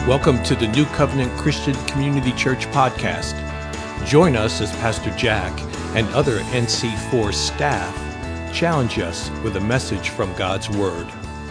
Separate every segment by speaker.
Speaker 1: Welcome to the New Covenant Christian Community Church podcast. Join us as Pastor Jack and other NC4 staff challenge us with a message from God's Word.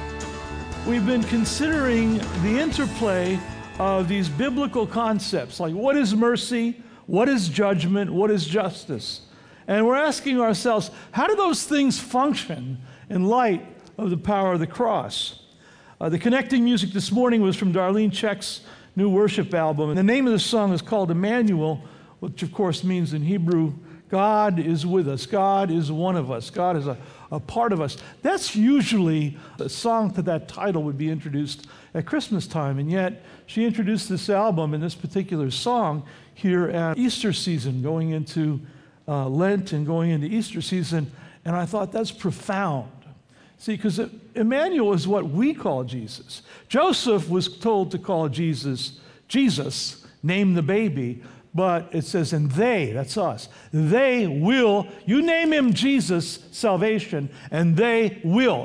Speaker 2: We've been considering the interplay of these biblical concepts, like what is mercy, what is judgment, what is justice? And we're asking ourselves, how do those things function in light of the power of the cross? The connecting music this morning was from Darlene Check's new worship album. And the name of the song is called Emmanuel, which of course means in Hebrew, God is with us. God is one of us. God is a part of us. That's usually a song to that title would be introduced at Christmas time. And yet she introduced this album and this particular song here at Easter season, going into Lent and going into Easter season. And I thought that's profound. See, because Emmanuel is what we call Jesus. Joseph was told to call Jesus, name the baby, but it says, and they, that's us, they will, you name him Jesus, salvation, and they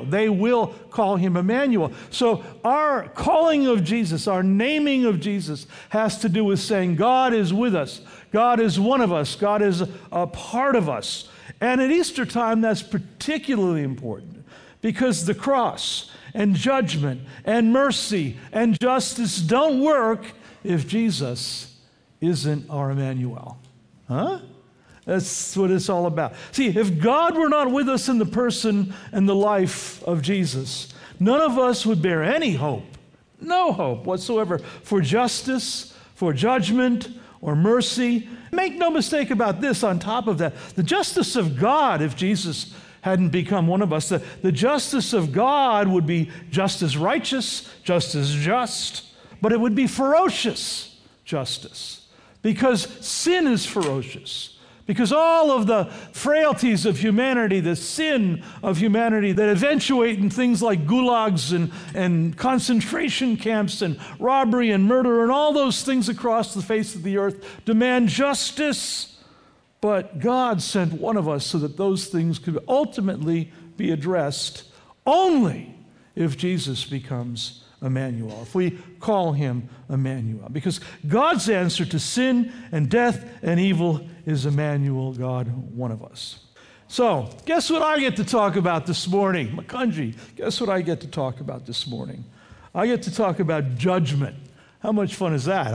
Speaker 2: will call him Emmanuel. So our calling of Jesus, our naming of Jesus has to do with saying God is with us. God is one of us. God is a part of us. And at Easter time, that's particularly important. Because the cross and judgment and mercy and justice don't work if Jesus isn't our Emmanuel. Huh? That's what it's all about. See, if God were not with us in the person and the life of Jesus, none of us would bear any hope, no hope whatsoever for justice, for judgment, or mercy. Make no mistake about this on top of that. The justice of God, if Jesus hadn't become one of us, the justice of God would be just as righteous, just as just, but it would be ferocious justice because sin is ferocious. Because all of the frailties of humanity, the sin of humanity that eventuate in things like gulags and concentration camps and robbery and murder and all those things across the face of the earth demand justice. But God sent one of us so that those things could ultimately be addressed only if Jesus becomes Emmanuel, if we call him Emmanuel. Because God's answer to sin and death and evil is Emmanuel, God, one of us. So, guess what I get to talk about this morning? Makunji, guess what I get to talk about this morning? I get to talk about judgment. How much fun is that,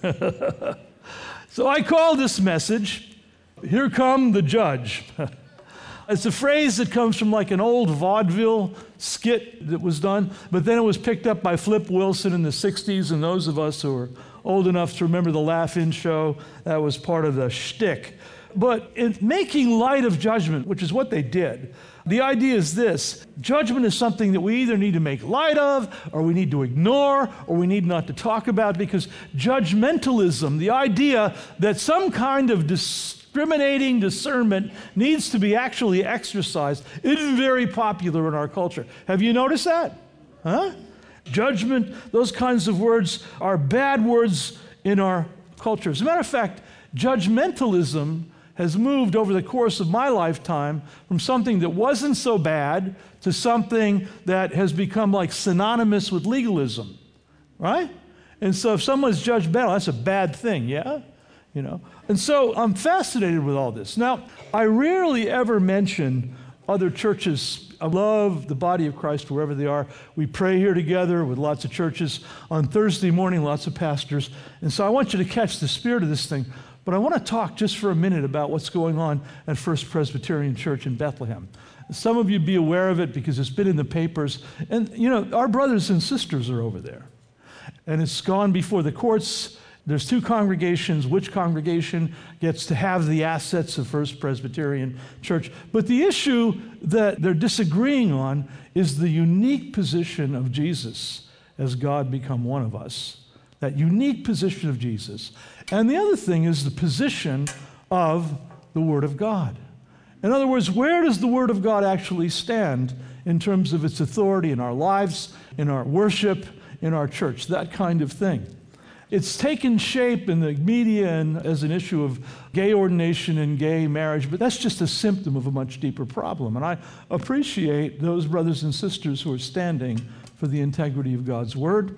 Speaker 2: huh? So I call this message, Here Come the Judge. It's a phrase that comes from like an old vaudeville skit that was done, but then it was picked up by Flip Wilson in the 60s, and those of us who are old enough to remember the Laugh-In show, that was part of the shtick. But in making light of judgment, which is what they did, the idea is this: judgment is something that we either need to make light of, or we need to ignore, or we need not to talk about, because judgmentalism, the idea that some kind of discriminating discernment needs to be actually exercised, is very popular in our culture. Have you noticed that? Huh? Judgment, those kinds of words are bad words in our culture. As a matter of fact, judgmentalism has moved over the course of my lifetime from something that wasn't so bad to something that has become like synonymous with legalism, right? And so if someone's judgmental, that's a bad thing, yeah? You know? And so I'm fascinated with all this. Now, I rarely ever mention other churches. I love the body of Christ wherever they are. We pray here together with lots of churches. On Thursday morning, lots of pastors. And so I want you to catch the spirit of this thing. But I want to talk just for a minute about what's going on at First Presbyterian Church in Bethlehem. Some of you be aware of it because it's been in the papers. And, you know, our brothers and sisters are over there. And it's gone before the courts. There's two congregations. Which congregation gets to have the assets of First Presbyterian Church? But the issue that they're disagreeing on is the unique position of Jesus as God become one of us. That unique position of Jesus. And the other thing is the position of the Word of God. In other words, where does the Word of God actually stand in terms of its authority in our lives, in our worship, in our church, that kind of thing. It's taken shape in the media and as an issue of gay ordination and gay marriage, but that's just a symptom of a much deeper problem. And I appreciate those brothers and sisters who are standing for the integrity of God's Word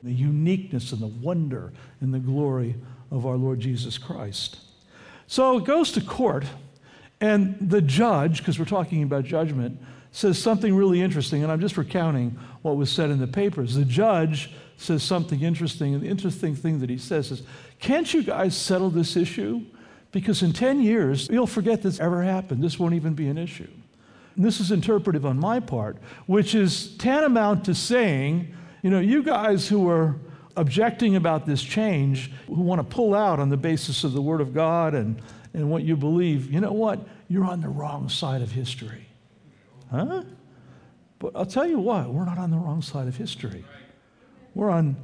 Speaker 2: the uniqueness and the wonder and the glory of our Lord Jesus Christ. So it goes to court, and the judge, because we're talking about judgment, says something really interesting, and I'm just recounting what was said in the papers. The judge says something interesting, and the interesting thing that he says is, can't you guys settle this issue? Because in 10 years, you'll forget this ever happened. This won't even be an issue. And this is interpretive on my part, which is tantamount to saying, you guys who are objecting about this change, who want to pull out on the basis of the Word of God and what you believe, you know what? You're on the wrong side of history. Huh? But I'll tell you what, we're not on the wrong side of history. We're on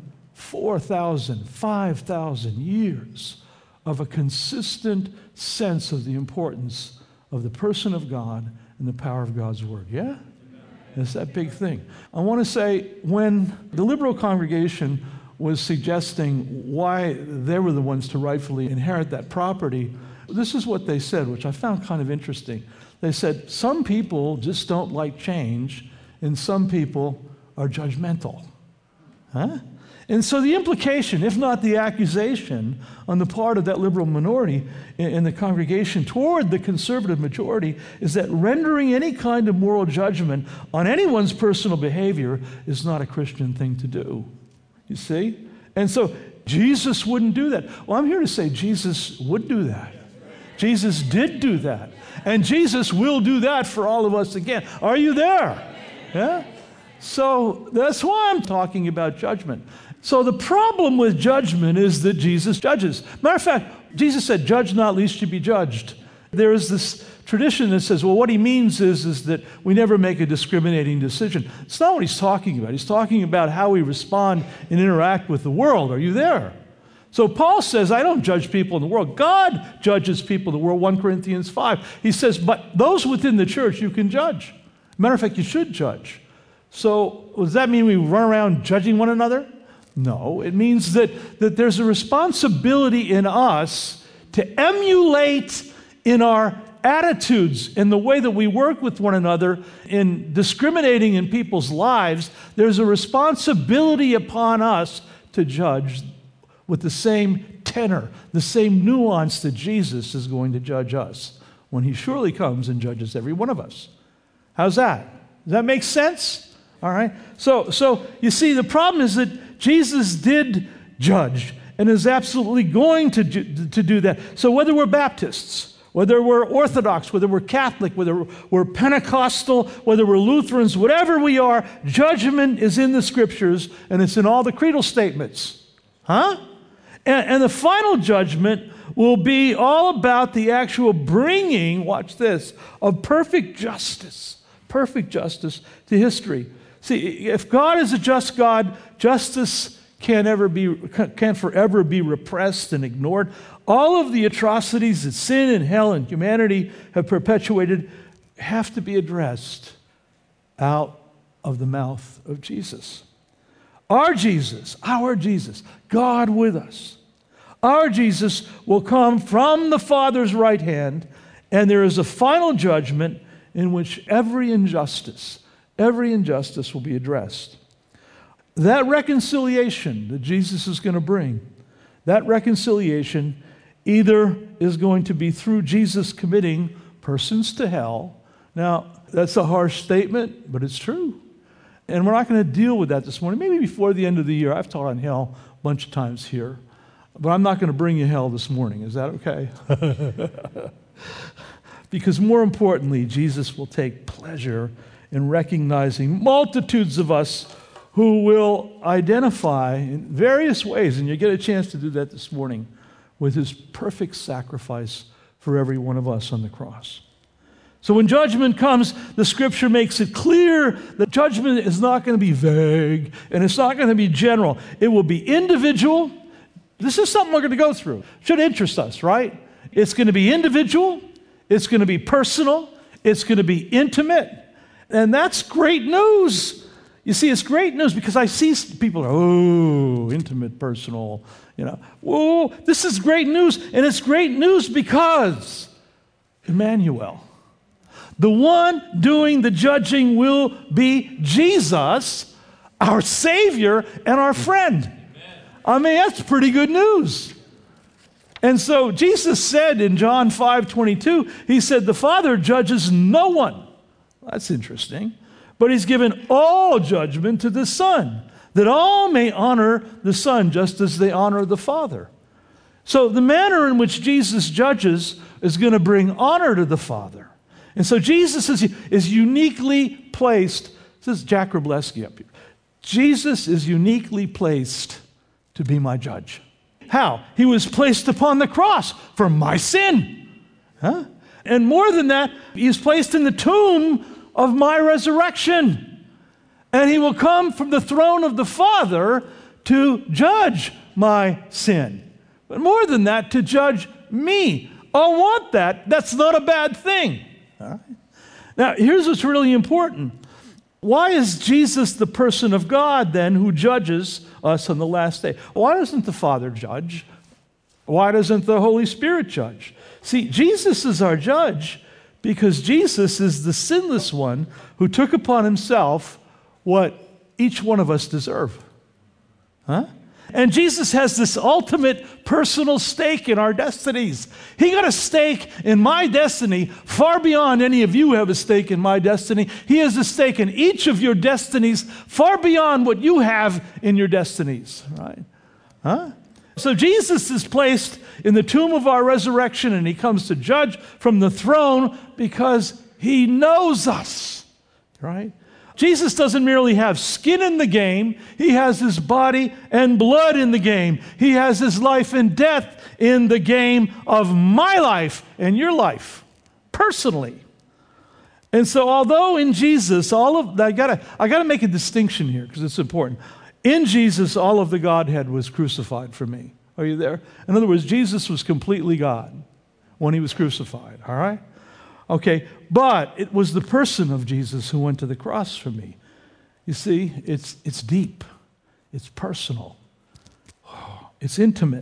Speaker 2: 4,000, 5,000 years of a consistent sense of the importance of the person of God and the power of God's Word. Yeah? It's that big thing. I want to say, when the liberal congregation was suggesting why they were the ones to rightfully inherit that property, this is what they said, which I found kind of interesting. They said, some people just don't like change, and some people are judgmental. Huh? And so the implication, if not the accusation, on the part of that liberal minority in the congregation toward the conservative majority is that rendering any kind of moral judgment on anyone's personal behavior is not a Christian thing to do. You see? And so Jesus wouldn't do that. Well, I'm here to say Jesus would do that. Jesus did do that. And Jesus will do that for all of us again. Are you there? Yeah? So that's why I'm talking about judgment. So the problem with judgment is that Jesus judges. Matter of fact, Jesus said, judge not, lest you be judged. There is this tradition that says, well, what he means is that we never make a discriminating decision. It's not what he's talking about. He's talking about how we respond and interact with the world. Are you there? So Paul says, I don't judge people in the world. God judges people in the world, 1 Corinthians 5. He says, but those within the church you can judge. Matter of fact, you should judge. So does that mean we run around judging one another? No, it means that there's a responsibility in us to emulate in our attitudes, in the way that we work with one another, in discriminating in people's lives. There's a responsibility upon us to judge with the same tenor, the same nuance that Jesus is going to judge us when he surely comes and judges every one of us. How's that? Does that make sense? All right. So you see, the problem is that Jesus did judge and is absolutely going to do that. So whether we're Baptists, whether we're Orthodox, whether we're Catholic, whether we're Pentecostal, whether we're Lutherans, whatever we are, judgment is in the Scriptures, and it's in all the creedal statements. Huh? And the final judgment will be all about the actual bringing, watch this, of perfect justice to history. See, if God is a just God, justice can't forever be repressed and ignored. All of the atrocities that sin and hell and humanity have perpetuated have to be addressed out of the mouth of Jesus. Our Jesus, God with us. Our Jesus will come from the Father's right hand, and there is a final judgment in which every injustice will be addressed. That reconciliation that Jesus is going to bring, that reconciliation either is going to be through Jesus committing persons to hell. Now, that's a harsh statement, but it's true. And we're not going to deal with that this morning. Maybe before the end of the year. I've taught on hell a bunch of times here. But I'm not going to bring you hell this morning. Is that okay? Because more importantly, Jesus will take pleasure in recognizing multitudes of us who will identify in various ways, and you get a chance to do that this morning, with his perfect sacrifice for every one of us on the cross. So when judgment comes, the Scripture makes it clear that judgment is not going to be vague, and it's not going to be general. It will be individual. This is something we're going to go through. Should interest us, right? It's going to be individual. It's going to be personal. It's going to be intimate. And that's great news. You see, it's great news because I see people, intimate, personal, this is great news. And it's great news because Emmanuel, the one doing the judging, will be Jesus, our Savior and our friend. Amen. I mean, that's pretty good news. And so Jesus said in John 5:22, he said, the Father judges no one. That's interesting. But he's given all judgment to the Son, that all may honor the Son just as they honor the Father. So the manner in which Jesus judges is going to bring honor to the Father. And so Jesus is uniquely placed. This is Jack Robleski up here. Jesus is uniquely placed to be my judge. How? He was placed upon the cross for my sin. Huh? And more than that, he is placed in the tomb of my resurrection. And he will come from the throne of the Father to judge my sin. But more than that, to judge me. I want that. That's not a bad thing. All right? Now, here's what's really important. Why is Jesus the person of God, then, who judges us on the last day? Why doesn't the Father judge? Why doesn't the Holy Spirit judge? See, Jesus is our judge because Jesus is the sinless one who took upon himself what each one of us deserve. Huh? And Jesus has this ultimate personal stake in our destinies. He got a stake in my destiny far beyond any of you have a stake in my destiny. He has a stake in each of your destinies far beyond what you have in your destinies, right? Huh? So Jesus is placed in the tomb of our resurrection, and he comes to judge from the throne because he knows us, right? Jesus doesn't merely have skin in the game. He has his body and blood in the game. He has his life and death in the game of my life and your life, personally. And so although in Jesus, I gotta make a distinction here because it's important. In Jesus, all of the Godhead was crucified for me. Are you there? In other words, Jesus was completely God when he was crucified, all right? Okay, but it was the person of Jesus who went to the cross for me. You see, it's deep. It's personal. It's intimate.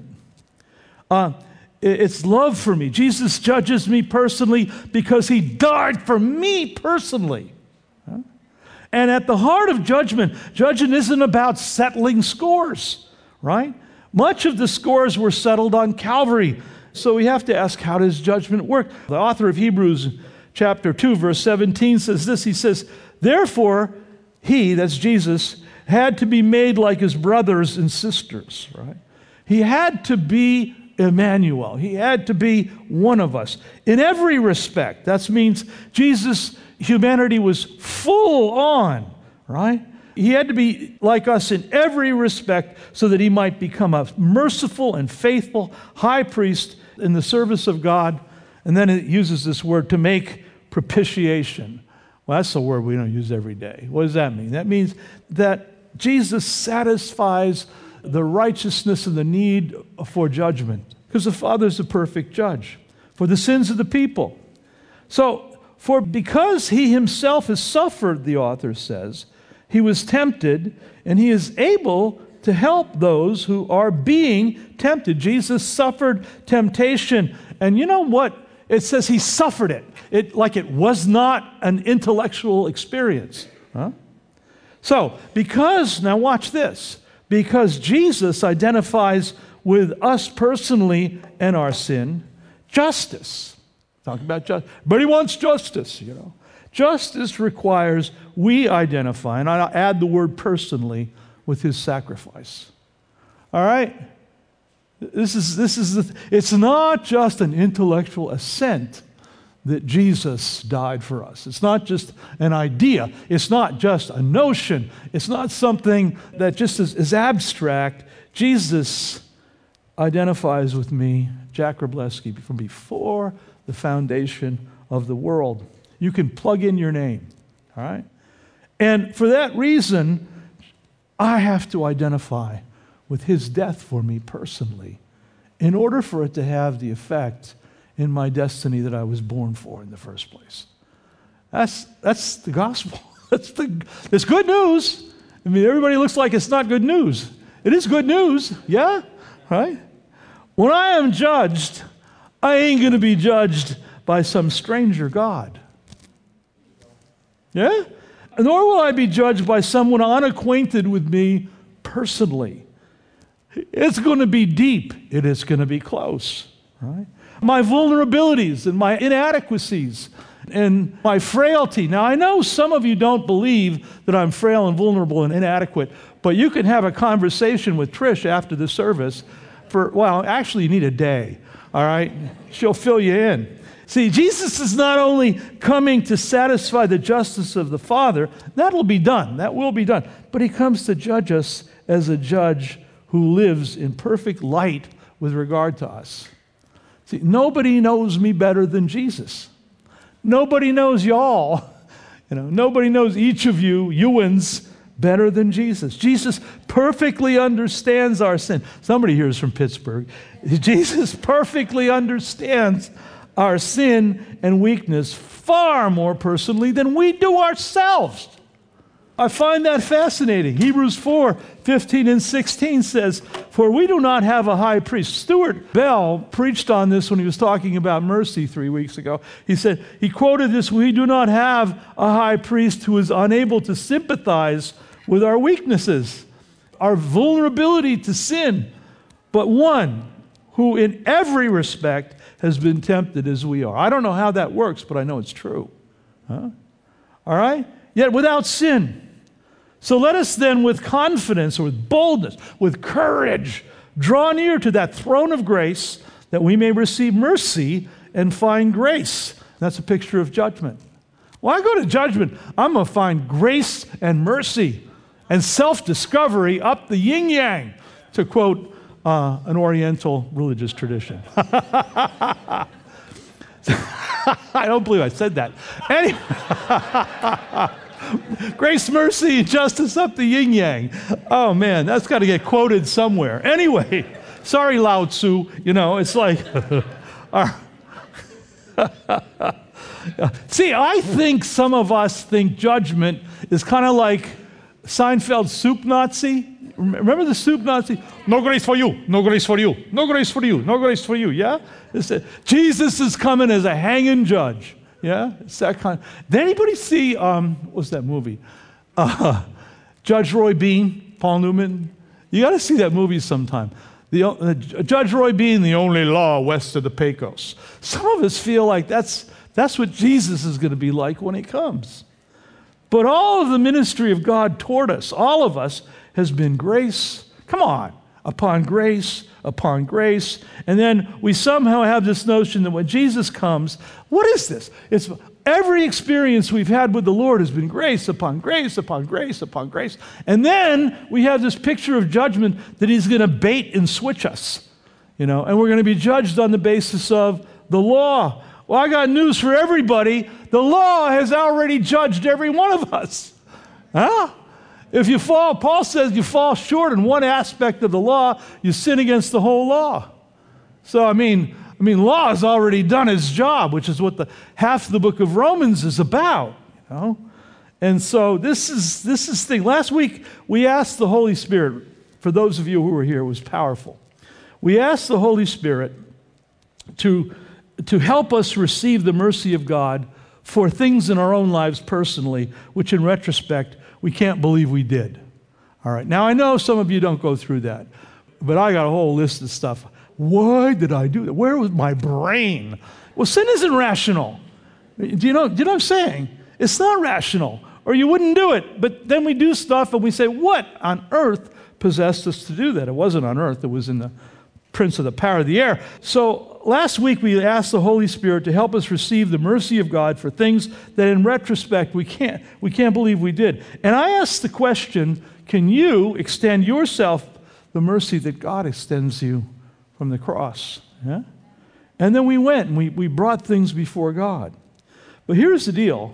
Speaker 2: It's love for me. Jesus judges me personally because he died for me personally. Huh? And at the heart of judgment isn't about settling scores, right? Much of the scores were settled on Calvary. So we have to ask, how does judgment work? The author of Hebrews chapter 2, verse 17 says this. He says, therefore, he, that's Jesus, had to be made like his brothers and sisters, right? He had to be Emmanuel. He had to be one of us. In every respect, that means Jesus' humanity was full on, right? He had to be like us in every respect so that he might become a merciful and faithful high priest in the service of God. And then it uses this word to make propitiation. Well, that's a word we don't use every day. What does that mean? That means that Jesus satisfies the righteousness and the need for judgment because the Father's a perfect judge for the sins of the people. So, because he himself has suffered, the author says, he was tempted and he is able to help those who are being tempted. Jesus suffered temptation. And you know what? It says he suffered it like it was not an intellectual experience. Huh? So, now watch this. Because Jesus identifies with us personally and our sin, justice. Talk about justice. But he wants justice, you know. Justice requires we identify, and I'll add the word personally, with his sacrifice. All right? It's not just an intellectual assent that Jesus died for us. It's not just an idea. It's not just a notion. It's not something that just is abstract. Jesus identifies with me, Jack Robleski, from before the foundation of the world. You can plug in your name, all right? And for that reason, I have to identify with his death for me personally in order for it to have the effect in my destiny that I was born for in the first place. That's the gospel. It's good news. I mean, everybody looks like it's not good news. It is good news, yeah? Right? When I am judged, I ain't going to be judged by some stranger God. Yeah? nor will I be judged by someone unacquainted with me personally. It's going to be deep. It is going to be close. Right? My vulnerabilities and my inadequacies and my frailty. Now, I know some of you don't believe that I'm frail and vulnerable and inadequate, but you can have a conversation with Trish after the service actually you need a day, all right? She'll fill you in. See, Jesus is not only coming to satisfy the justice of the Father, that'll be done, that will be done, but he comes to judge us as a judge who lives in perfect light with regard to us. See, nobody knows me better than Jesus. Nobody knows y'all. Nobody knows each of you, Ewans, better than Jesus. Jesus perfectly understands our sin. Somebody here is from Pittsburgh. Jesus perfectly understands our sin and weakness far more personally than we do ourselves. I find that fascinating. Hebrews 4:15 and 16 says, "For we do not have a high priest." Stuart Bell preached on this when he was talking about mercy 3 weeks ago. He quoted this, "We do not have a high priest who is unable to sympathize with our weaknesses, our vulnerability to sin, but one who in every respect has been tempted as we are." I don't know how that works, but I know it's true. All right? Yet without sin. So let us then with confidence or with boldness, with courage, draw near to that throne of grace that we may receive mercy and find grace. That's a picture of judgment. When I go to judgment, I'm going to find grace and mercy and self-discovery up the yin-yang, to quote an Oriental religious tradition. I don't believe I said that. Anyway. Grace, mercy, and justice up the yin-yang. Oh, man, that's got to get quoted somewhere. Anyway, sorry, Lao Tzu. It's like... See, I think some of us think judgment is kind of like Seinfeld's soup Nazi. Remember the soup Nazi? No grace for you, no grace for you, no grace for you, no grace for you, yeah? Jesus is coming as a hanging judge. Yeah, it's that kind. Did anybody see, what's that movie? Judge Roy Bean, Paul Newman. You got to see that movie sometime. Judge Roy Bean, the only law west of the Pecos. Some of us feel like that's what Jesus is going to be like when he comes. But all of the ministry of God toward us, all of us, has been grace. Come on. Upon grace, upon grace. And then we somehow have this notion that when Jesus comes, what is this? It's every experience we've had with the Lord has been grace upon grace upon grace upon grace. And then we have this picture of judgment that he's going to bait and switch us, and we're going to be judged on the basis of the law. Well, I got news for everybody. The law has already judged every one of us. Huh? If you fall, Paul says you fall short in one aspect of the law, you sin against the whole law. So, I mean, law has already done its job, which is what half the book of Romans is about, And so this is the thing. Last week, we asked the Holy Spirit, for those of you who were here, it was powerful. We asked the Holy Spirit to help us receive the mercy of God for things in our own lives personally, which in retrospect, we can't believe we did. All right. Now, I know some of you don't go through that, but I got a whole list of stuff. Why did I do that? Where was my brain? Well, sin isn't rational. Do you know what I'm saying? It's not rational, or you wouldn't do it. But then we do stuff and we say, what on earth possessed us to do that? It wasn't on earth. It was in the prince of the power of the air. So last week we asked the Holy Spirit to help us receive the mercy of God for things that in retrospect we can't believe we did. And I asked the question, can you extend yourself the mercy that God extends you from the cross? Yeah? And then we went and we brought things before God. But here's the deal.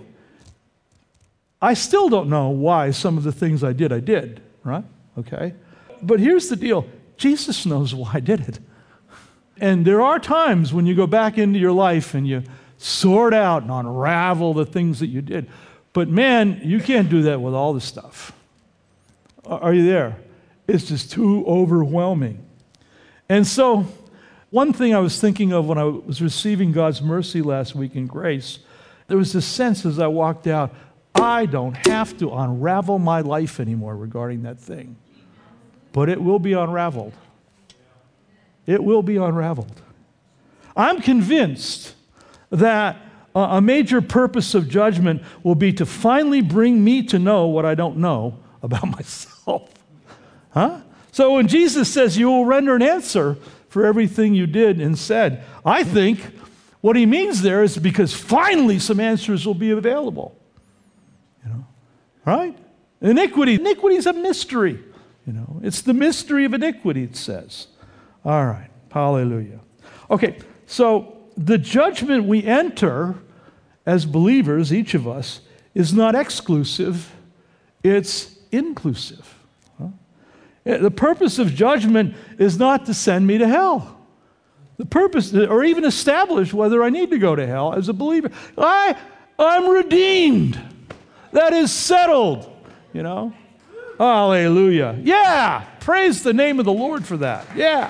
Speaker 2: I still don't know why some of the things I did, right? Okay? But here's the deal. Jesus knows why I did it. And there are times when you go back into your life and you sort out and unravel the things that you did. But man, you can't do that with all the stuff. Are you there? It's just too overwhelming. And so, one thing I was thinking of when I was receiving God's mercy last week in grace, there was this sense as I walked out, I don't have to unravel my life anymore regarding that thing. But it will be unraveled. It will be unraveled. I'm convinced that a major purpose of judgment will be to finally bring me to know what I don't know about myself. Huh? So when Jesus says you will render an answer for everything you did and said, I think what he means there is because finally some answers will be available. Right? Iniquity is a mystery. It's the mystery of iniquity, it says. All right. Hallelujah. Okay, so the judgment we enter as believers, each of us, is not exclusive, it's inclusive. The purpose of judgment is not to send me to hell. The purpose, or even establish whether I need to go to hell as a believer. I'm redeemed. That is settled, Hallelujah. Yeah, praise the name of the Lord for that. Yeah.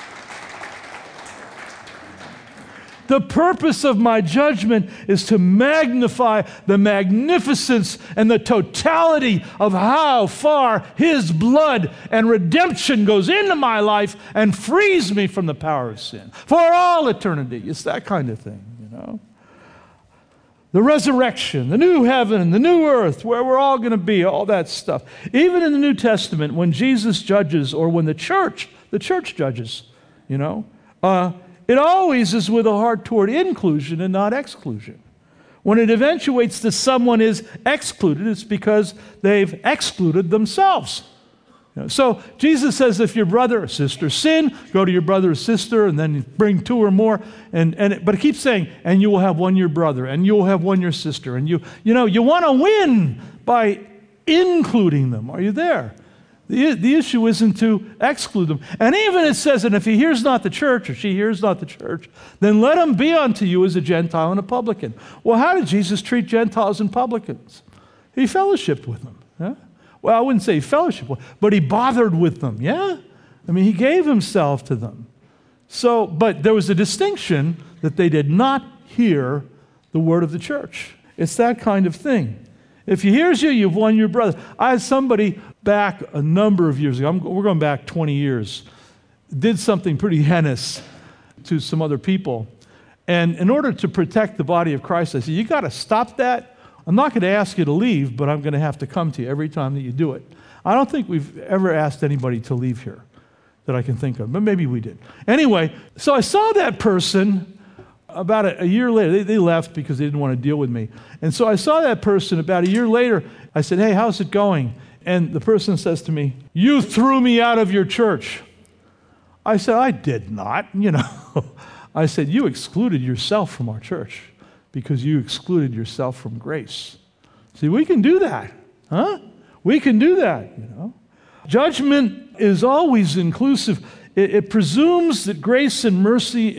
Speaker 2: The purpose of my judgment is to magnify the magnificence and the totality of how far His blood and redemption goes into my life and frees me from the power of sin for all eternity. It's that kind of thing, The resurrection, the new heaven, the new earth, where we're all going to be, all that stuff. Even in the New Testament, when Jesus judges or when the church judges, it always is with a heart toward inclusion and not exclusion. When it eventuates that someone is excluded, it's because they've excluded themselves. So Jesus says if your brother or sister sin, go to your brother or sister and then bring two or more. But it keeps saying, and you will have one your brother, and you will have one your sister. And you want to win by including them. Are you there? The issue isn't to exclude them. And even it says, and if he hears not the church, or she hears not the church, then let him be unto you as a Gentile and a publican. Well, how did Jesus treat Gentiles and publicans? He fellowshiped with them. Yeah? Well, I wouldn't say he fellowshiped, but he bothered with them. Yeah? He gave himself to them. So, but there was a distinction that they did not hear the word of the church. It's that kind of thing. If he hears you, you've won your brother. I had somebody back a number of years ago, we're going back 20 years, did something pretty heinous to some other people. And in order to protect the body of Christ, I said, you got to stop that. I'm not going to ask you to leave, but I'm going to have to come to you every time that you do it. I don't think we've ever asked anybody to leave here that I can think of, but maybe we did. Anyway, so I saw that person about a year later. They left because they didn't want to deal with me. And so I saw that person about a year later. I said, hey, how's it going? And the person says to me, you threw me out of your church. I said, I did not, I said, you excluded yourself from our church because you excluded yourself from grace. See, we can do that, huh? We can do that, Judgment is always inclusive. It presumes that grace and mercy,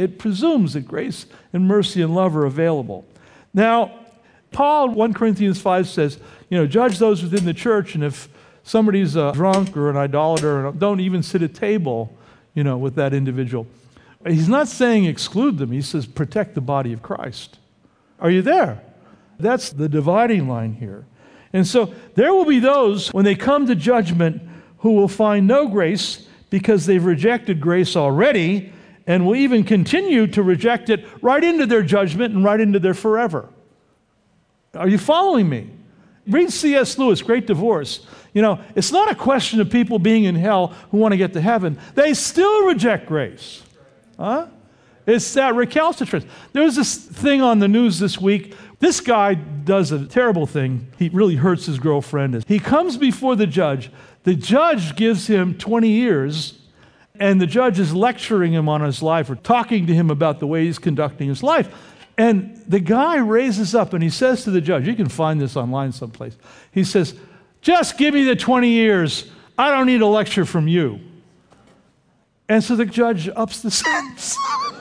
Speaker 2: and love are available. Now, Paul, 1 Corinthians 5 says, judge those within the church, and if somebody's a drunk or an idolater, don't even sit at table, with that individual. He's not saying exclude them. He says protect the body of Christ. Are you there? That's the dividing line here. And so there will be those, when they come to judgment, who will find no grace because they've rejected grace already and will even continue to reject it right into their judgment and right into their forever. Are you following me? Read C.S. Lewis, Great Divorce. It's not a question of people being in hell who want to get to heaven. They still reject grace. Huh? It's that recalcitrance. There's this thing on the news this week. This guy does a terrible thing. He really hurts his girlfriend. He comes before the judge. The judge gives him 20 years, and the judge is lecturing him on his life or talking to him about the way he's conducting his life. And the guy raises up and he says to the judge, you can find this online someplace. He says, just give me the 20 years. I don't need a lecture from you. And so the judge ups the sentence.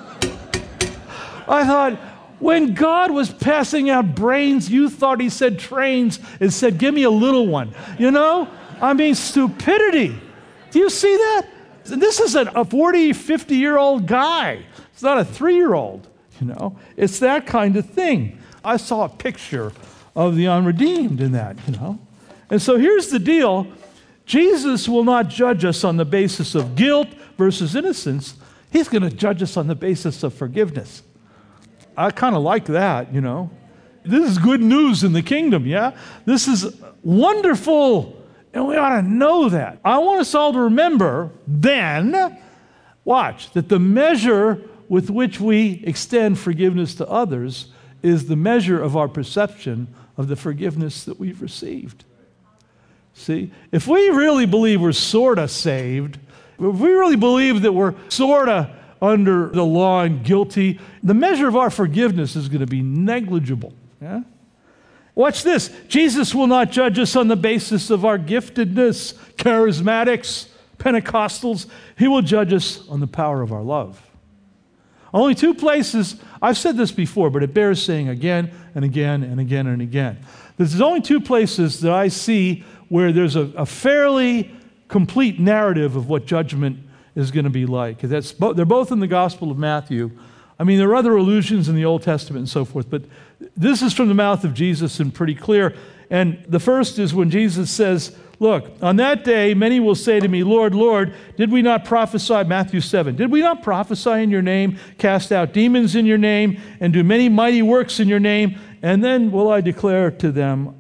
Speaker 2: I thought, when God was passing out brains, you thought he said trains and said, give me a little one. Stupidity. Do you see that? This is a 40, 50-year-old guy. It's not a 3-year-old. It's that kind of thing. I saw a picture of the unredeemed in that, And so here's the deal. Jesus will not judge us on the basis of guilt versus innocence. He's going to judge us on the basis of forgiveness. I kind of like that, This is good news in the kingdom, yeah? This is wonderful, and we ought to know that. I want us all to remember then, watch, that the measure with which we extend forgiveness to others is the measure of our perception of the forgiveness that we've received. See, if we really believe we're sort of saved, if we really believe that we're sort of under the law and guilty, the measure of our forgiveness is going to be negligible. Yeah? Watch this. Jesus will not judge us on the basis of our giftedness, charismatics, Pentecostals. He will judge us on the power of our love. Only two places, I've said this before, but it bears saying again and again and again and again. There's only two places that I see where there's a fairly complete narrative of what judgment is going to be like. They're both in the Gospel of Matthew. I mean, there are other allusions in the Old Testament and so forth, but this is from the mouth of Jesus and pretty clear. And the first is when Jesus says, look, on that day, many will say to me, Lord, Lord, did we not prophesy, Matthew 7, did we not prophesy in your name, cast out demons in your name, and do many mighty works in your name? And then will I declare to them,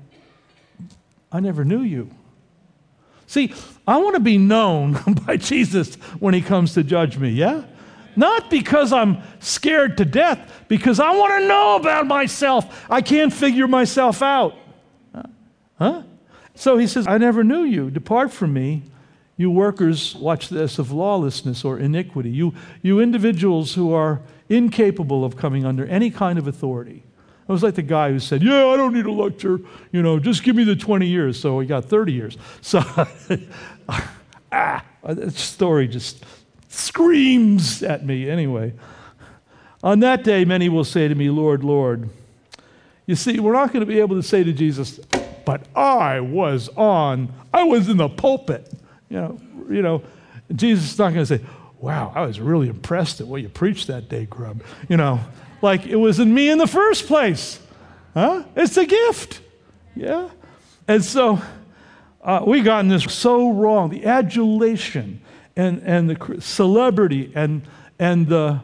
Speaker 2: I never knew you. See, I want to be known by Jesus when he comes to judge me, yeah? Not because I'm scared to death, because I want to know about myself. I can't figure myself out. Huh? So he says, I never knew you. Depart from me, you workers, watch this, of lawlessness or iniquity. You individuals who are incapable of coming under any kind of authority. It was like the guy who said, I don't need a lecture, just give me the 20 years. So he got 30 years. So that story just screams at me anyway. On that day, many will say to me, Lord, Lord. You see, we're not going to be able to say to Jesus, but I was in the pulpit. Jesus is not going to say, wow, I was really impressed at what you preached that day, Grub. Like it wasn't me in the first place. Huh? It's a gift. Yeah? And so we've gotten this so wrong. The adulation and the celebrity and the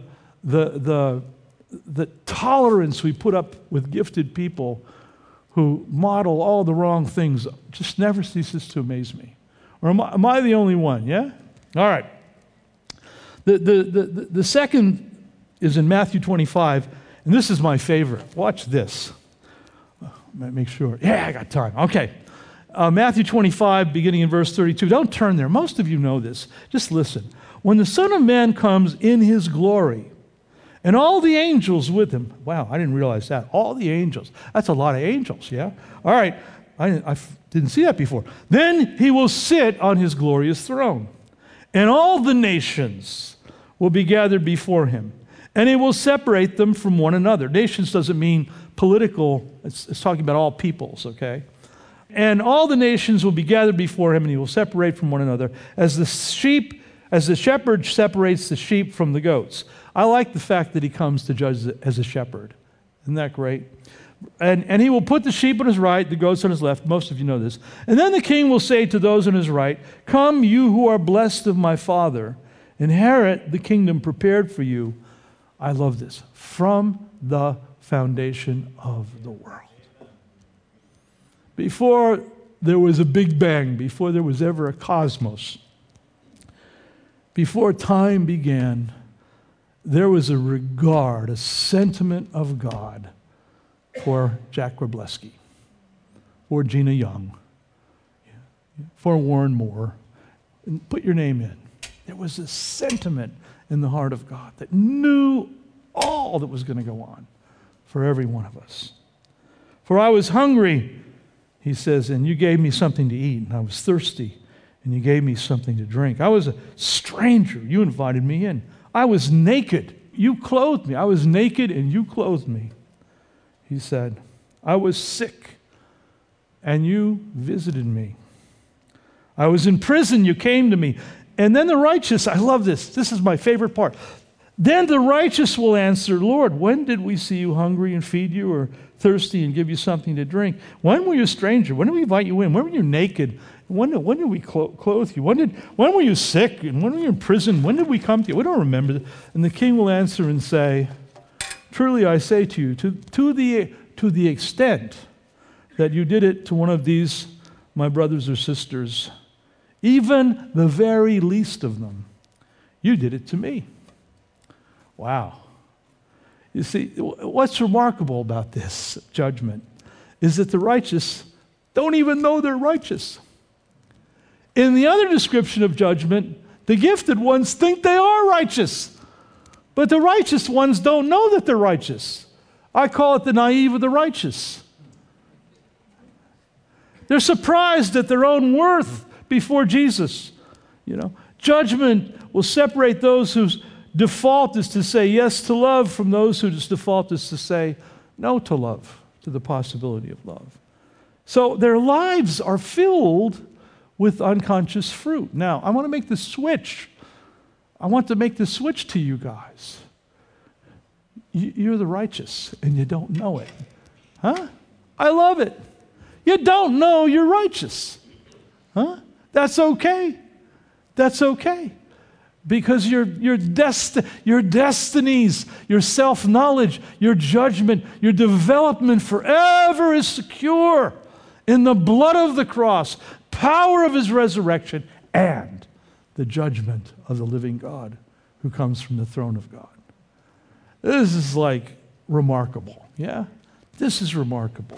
Speaker 2: tolerance we put up with gifted people who model all the wrong things just never ceases to amaze me. Or am I the only one? Yeah? All right. The second is in Matthew 25, and this is my favorite. Watch this. Make sure. Yeah, I got time. Okay. Matthew 25, beginning in verse 32. Don't turn there. Most of you know this. Just listen. When the Son of Man comes in his glory, and all the angels with him. Wow, I didn't realize that. All the angels. That's a lot of angels, yeah? All right. I didn't see that before. Then he will sit on his glorious throne, and all the nations will be gathered before him. And he will separate them from one another. Nations doesn't mean political. It's talking about all peoples, okay? And all the nations will be gathered before him, and he will separate from one another as the shepherd separates the sheep from the goats. I like the fact that he comes to judge as a shepherd. Isn't that great? And he will put the sheep on his right, the goats on his left. Most of you know this. And then the king will say to those on his right, come, you who are blessed of my Father, inherit the kingdom prepared for you. I love this. From the foundation of the world. Before there was a Big Bang, before there was ever a cosmos, before time began, there was a regard, a sentiment of God for Jack Wroblewski, for Gina Young, for Warren Moore. And put your name in. There was a sentiment in the heart of God that knew all that was going to go on for every one of us. For I was hungry, he says, and you gave me something to eat, and I was thirsty, and you gave me something to drink. I was a stranger, you invited me in. I was naked, you clothed me. I was naked and you clothed me. He said, I was sick, and you visited me. I was in prison, you came to me. And then the righteous, I love this. This is my favorite part. Then the righteous will answer, Lord, when did we see you hungry and feed you, or thirsty and give you something to drink? When were you a stranger? When did we invite you in? When were you naked? When did we clothe you? When were you sick? And when were you in prison? When did we come to you? We don't remember. And the king will answer and say, truly I say to you, to the extent that you did it to one of these, my brothers or sisters, even the very least of them, you did it to me. Wow. You see, what's remarkable about this judgment is that the righteous don't even know they're righteous. In the other description of judgment, the gifted ones think they are righteous, but the righteous ones don't know that they're righteous. I call it the naive of the righteous. They're surprised at their own worth before Jesus. Judgment will separate those whose default is to say yes to love from those whose default is to say no to love, to the possibility of love. So their lives are filled with unconscious fruit. Now, I want to make the switch. I want to make the switch to you guys. You're the righteous, and you don't know it. Huh? I love it. You don't know you're righteous. Huh? That's okay. That's okay. Because your destinies, your self-knowledge, your judgment, your development forever is secure in the blood of the cross, power of his resurrection, and the judgment of the living God who comes from the throne of God. This is like remarkable, yeah? This is remarkable.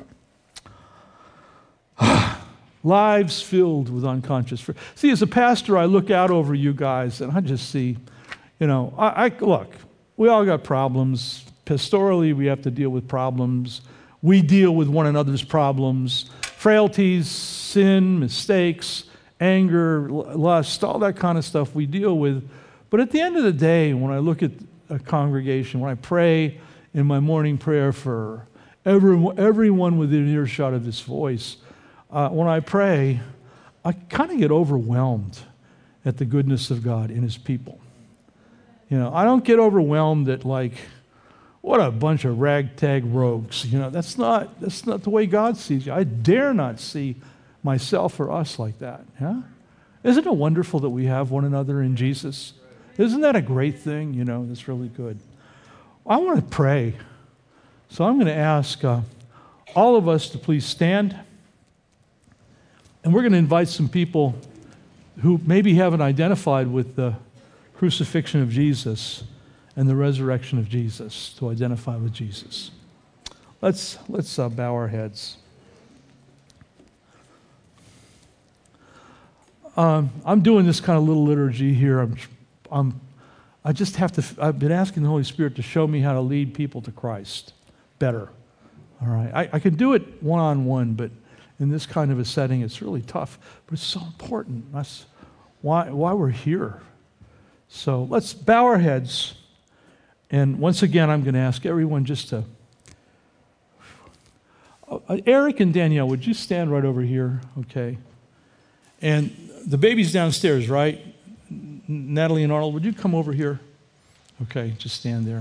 Speaker 2: Lives filled with unconscious fruit. See, as a pastor, I look out over you guys and I just see, look, we all got problems. Pastorally, we have to deal with problems. We deal with one another's problems, frailties, sin, mistakes, anger, lust, all that kind of stuff we deal with. But at the end of the day, when I look at a congregation, when I pray in my morning prayer for everyone within earshot of this voice, when I pray, I kind of get overwhelmed at the goodness of God in his people. I don't get overwhelmed at what a bunch of ragtag rogues. That's not the way God sees you. I dare not see myself or us like that. Yeah? Isn't it wonderful that we have one another in Jesus? Isn't that a great thing? That's really good. I want to pray. So I'm going to ask all of us to please stand. And we're going to invite some people who maybe haven't identified with the crucifixion of Jesus and the resurrection of Jesus to identify with Jesus. Let's bow our heads. I'm doing this kind of little liturgy here. I've been asking the Holy Spirit to show me how to lead people to Christ better. All right, I can do it one-on-one, but in this kind of a setting, it's really tough. But it's so important. That's why we're here. So let's bow our heads. And once again, I'm going to ask everyone just to... Eric and Danielle, would you stand right over here? Okay. And the baby's downstairs, right? Natalie and Arnold, would you come over here? Okay, just stand there.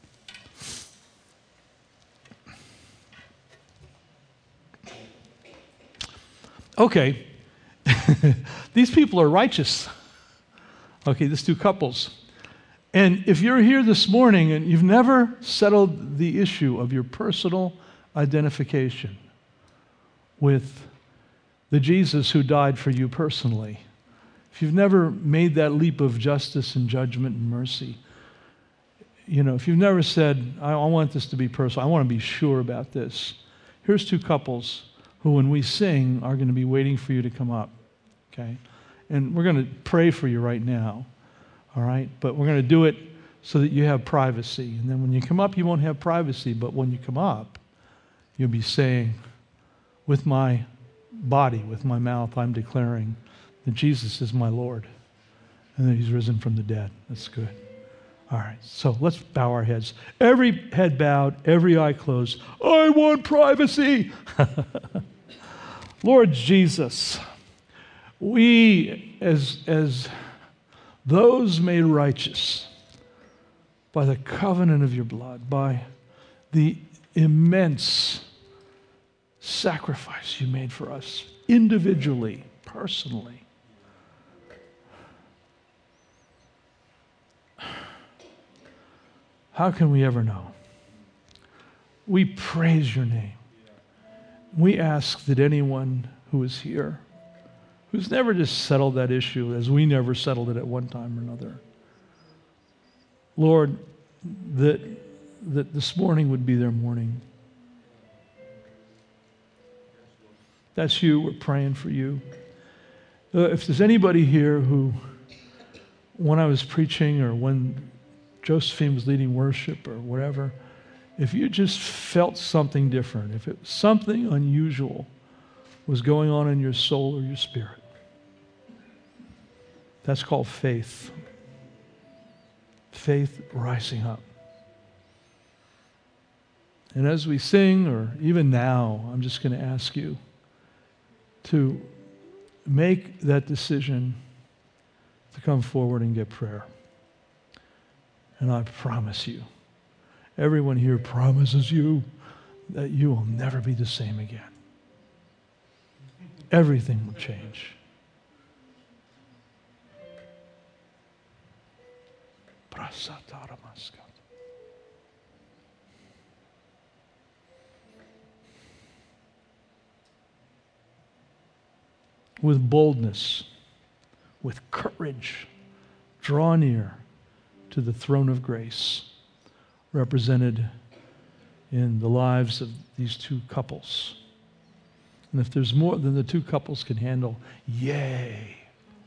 Speaker 2: Okay. These people are righteous. Okay, these two couples. And if you're here this morning and you've never settled the issue of your personal identification with the Jesus who died for you personally, if you've never made that leap of justice and judgment and mercy, if you've never said, I want this to be personal, I want to be sure about this, here's two couples who, when we sing, are going to be waiting for you to come up, okay? And we're going to pray for you right now, all right? But we're going to do it so that you have privacy. And then when you come up, you won't have privacy, but when you come up, you'll be saying, with my body, with my mouth, I'm declaring that Jesus is my Lord and that he's risen from the dead. That's good. All right, so let's bow our heads. Every head bowed, every eye closed. I want privacy. Lord Jesus, we as those made righteous by the covenant of your blood, by the immense sacrifice you made for us individually, personally. How can we ever know? We praise your name. We ask that anyone who is here, who's never just settled that issue as we never settled it at one time or another, Lord, that this morning would be their morning. That's you. We're praying for you. If there's anybody here who, when I was preaching or when Josephine was leading worship or whatever, if you just felt something different, if it was something unusual was going on in your soul or your spirit, that's called faith. Faith rising up. And as we sing, or even now, I'm just going to ask you to make that decision to come forward and get prayer. And I promise you, everyone here promises you that you will never be the same again. Everything will change. With boldness, with courage, draw near to the throne of grace represented in the lives of these two couples. And if there's more than the two couples can handle, yay.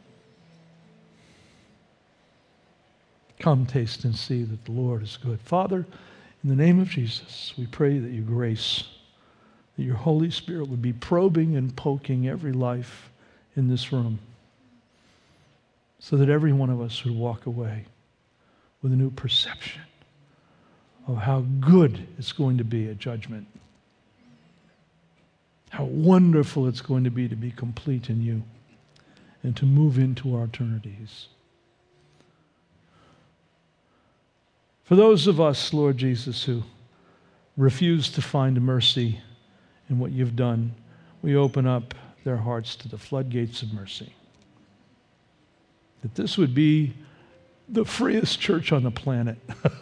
Speaker 2: Come, taste and see that the Lord is good. Father, in the name of Jesus, we pray that your grace, that your Holy Spirit would be probing and poking every life in this room so that every one of us would walk away with a new perception of how good it's going to be at judgment, how wonderful it's going to be complete in you and to move into our eternities. For those of us, Lord Jesus, who refuse to find mercy in what you've done, we open up their hearts to the floodgates of mercy. That this would be the freest church on the planet.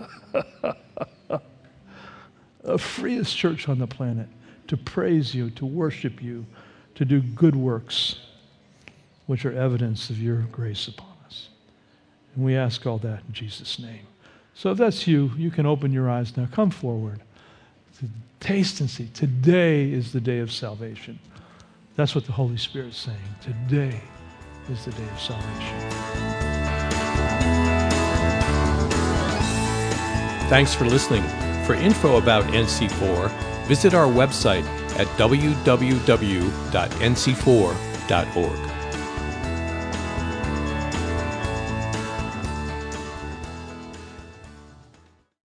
Speaker 2: The freest church on the planet to praise you, to worship you, to do good works, which are evidence of your grace upon us. And we ask all that in Jesus' name. So if that's you, you can open your eyes now. Come forward. Taste and see. Today is the day of salvation. That's what the Holy Spirit's saying. Today is the day of salvation.
Speaker 1: Thanks for listening. For info about NC4, visit our website at www.nc4.org.